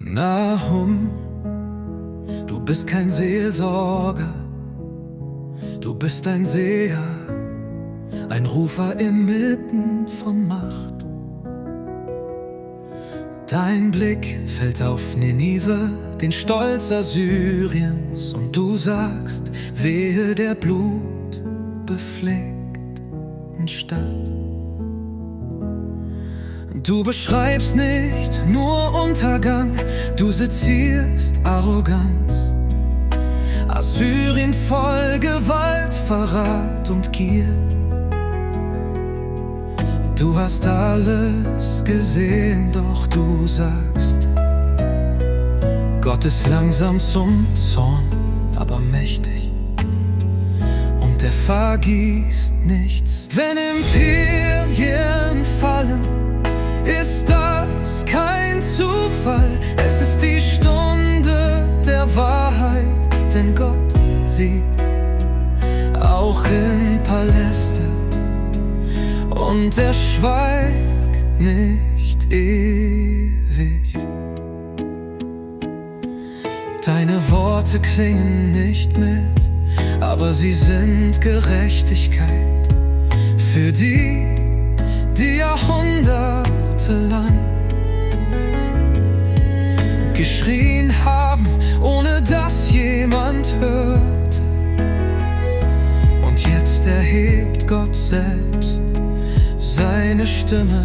Nahum, du bist kein Seelsorger, du bist ein Seher, ein Rufer inmitten von Macht. Dein Blick fällt auf Ninive, den Stolz Assyriens, und du sagst, wehe der blutbefleckten Stadt. Du beschreibst nicht nur Untergang, du sezierst Arroganz. Assyrien voll Gewalt, Verrat und Gier. Du hast alles gesehen, doch du sagst, Gott ist langsam zum Zorn, aber mächtig, und er vergießt nichts. Wenn Imperien fallen, ist das kein Zufall, es ist die Stunde der Wahrheit, denn Gott sieht auch in Paläste, und er schweigt nicht ewig. Deine Worte klingen nicht mild, aber sie sind Gerechtigkeit für die jahrhundertelang geschrien haben, ohne dass jemand hörte. Und jetzt erhebt Gott selbst seine Stimme.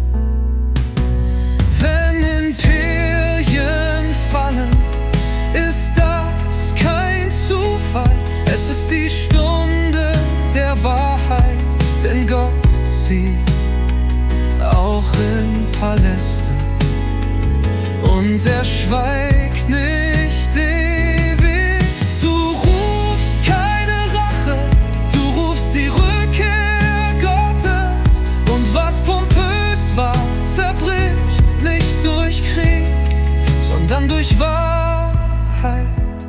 Wenn Imperien fallen, ist das kein Zufall, es ist die Stunde der Wahrheit, denn Gott sieht auch in Paläste, und er schweigt nicht ewig. Du rufst keine Rache, du rufst die Rückkehr Gottes, und was pompös war, zerbricht nicht durch Krieg, sondern durch Wahrheit.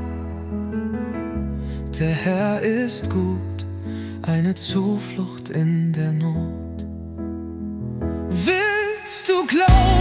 Der Herr ist gut, eine Zuflucht in der Not. Willst du glauben?